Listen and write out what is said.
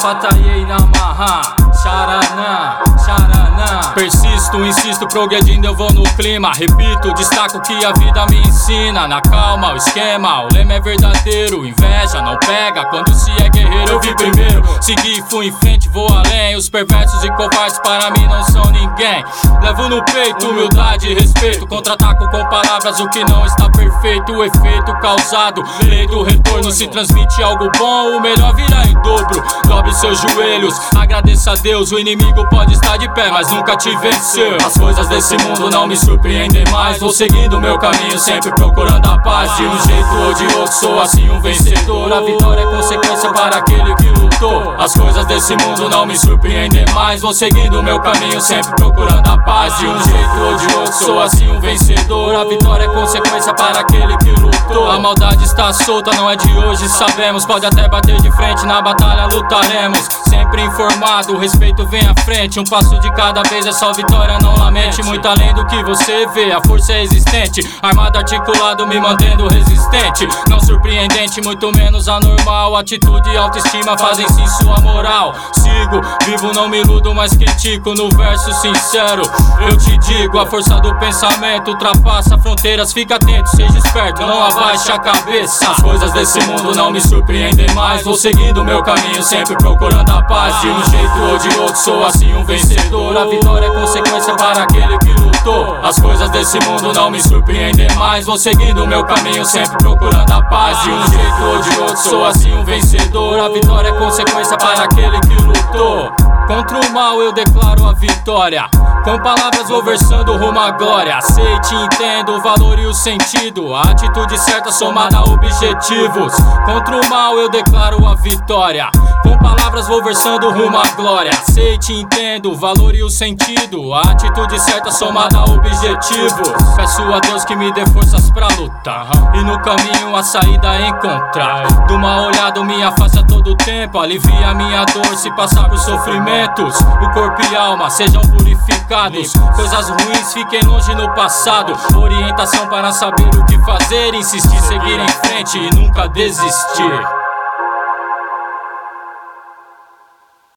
Fatayei Namaha, Sharanam, Sharanam. Persisto, insisto, progredindo eu vou no clima. Repito, destaco que a vida me ensina. Na calma, o esquema, o lema é verdadeiro. Inveja não pega quando se é guerreiro. Eu vi primeiro, segui, fui em frente, vou além. Os perversos e covardes para mim não são ninguém. Levo no peito humildade e respeito. Contra-ataco com palavras o que não está perfeito. O efeito causado, lei do retorno. Se transmite algo bom, o melhor virá em dobro. Dobre seus joelhos, agradeça a Deus. O inimigo pode estar de pé, mas nunca te venceu. As coisas desse mundo não me surpreendem mais. Vou seguindo meu caminho, sempre procurando a paz. De um jeito ou de outro, sou assim um vencedor. A vitória é consequência para aquele que lutou. As coisas desse mundo não me surpreendem mais. Vou seguindo meu caminho, sempre procurando a paz. De um jeito ou de outro, sou assim um vencedor. A vitória é consequência para aquele que lutou. A maldade está solta, não é de hoje, sabemos. Pode até bater de frente, na batalha lutaremos. Sempre informado, o respeito vem à frente. Um passo de cada vez, é só vitória, não lamente. Muito além do que você vê, a força é existente. Armado, articulado, me mantendo resistente. Não surpreendente, muito menos anormal. Atitude e autoestima fazem sim sua moral. Sigo, vivo, não me iludo, mas critico. No verso sincero, eu te digo. A força do pensamento ultrapassa fronteiras. Fica atento, seja esperto, não abaixe a cabeça. As coisas desse mundo não me surpreendem mais. Vou seguindo meu caminho, sempre procurando a paz. De um jeito ou de outro, sou assim um vencedor. A vitória é consequência para aquele que lutou. As coisas desse mundo não me surpreendem mais. Vou seguindo meu caminho, sempre procurando a paz. De um jeito ou de outro, sou assim um vencedor. A vitória é consequência para aquele que lutou. Contra o mal eu declaro a vitória. Com palavras vou versando rumo à glória. Aceite e entenda o valor e o sentido. A atitude certa somada a objetivos. Contra o mal eu declaro a vitória. Com palavras vou versando rumo à glória. Aceite e entenda o valor e o sentido. A atitude certa somada a objetivos. Peço a Deus que me dê forças pra lutar e no caminho a saída encontrar. De uma olhada minha face a todo tempo. Alivia minha dor se passar por sofrimentos. O corpo e alma sejam purificados. Coisas ruins fiquem longe no passado. Orientação para saber o que fazer. Insistir, seguir em frente e nunca desistir.